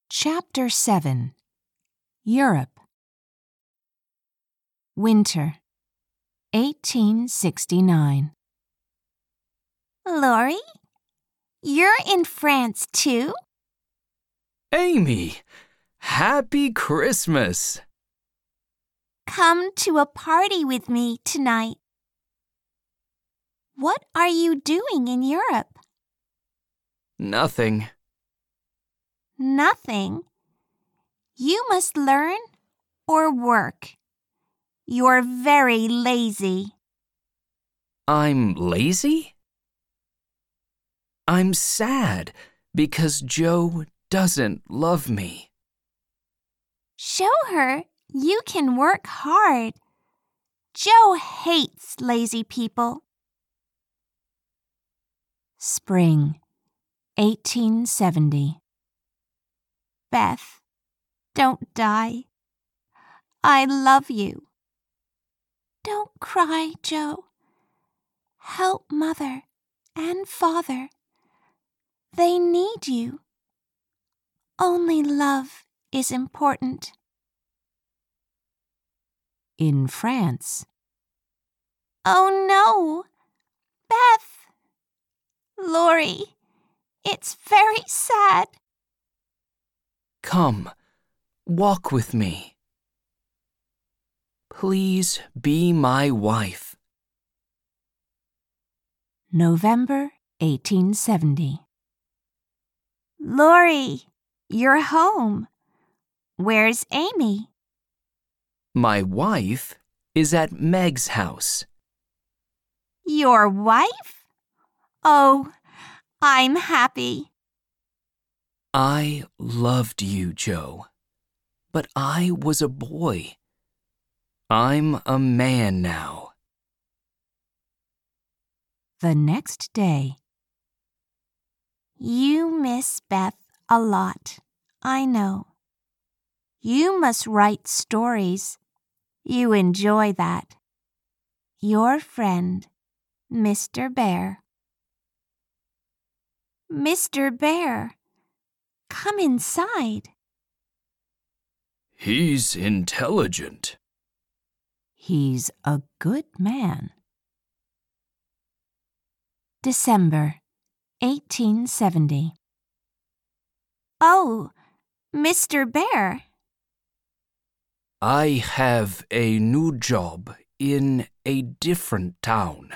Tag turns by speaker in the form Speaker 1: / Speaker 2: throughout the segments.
Speaker 1: Chapter 7 Europe Winter 1869
Speaker 2: Laurie, you're in France too?
Speaker 3: Amy, happy Christmas!
Speaker 2: Come to a party with me tonight. What are you doing in Europe?
Speaker 3: Nothing.
Speaker 2: Nothing. You must learn or work. You're very lazy.
Speaker 3: I'm lazy? I'm sad because Joe doesn't love me.
Speaker 2: Show her you can work hard. Joe hates lazy people.
Speaker 1: Spring 1870
Speaker 2: Beth, don't die. I love you. Don't cry, Joe. Help Mother and Father. They need you. Only love is important.
Speaker 1: In France
Speaker 2: Oh no! Beth! Laurie, it's very sad.
Speaker 3: Come, walk with me. Please be my wife.
Speaker 1: November 1870
Speaker 2: Laurie, you're home. Where's Amy?
Speaker 3: My wife is at Meg's house.
Speaker 2: Your wife? Oh, I'm happy.
Speaker 3: I loved you, Joe, but I was a boy. I'm a man now.
Speaker 1: The next day
Speaker 2: You miss Beth a lot, I know. You must write stories. You enjoy that. Your friend, Mr. Bear. Mr. Bear, come inside.
Speaker 3: He's intelligent.
Speaker 1: He's a good man. December 1870
Speaker 2: Oh, Mr. Bear.
Speaker 3: I have a new job in a different town.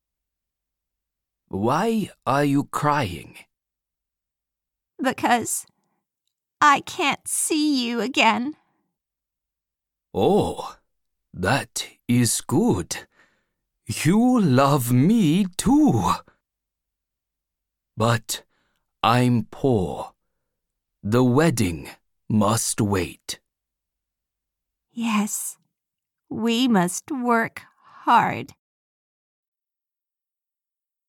Speaker 3: Why are you crying?
Speaker 2: Because I can't see you again.
Speaker 3: Oh, that is good. You love me too. But I'm poor. The wedding must wait.
Speaker 2: Yes, we must work hard.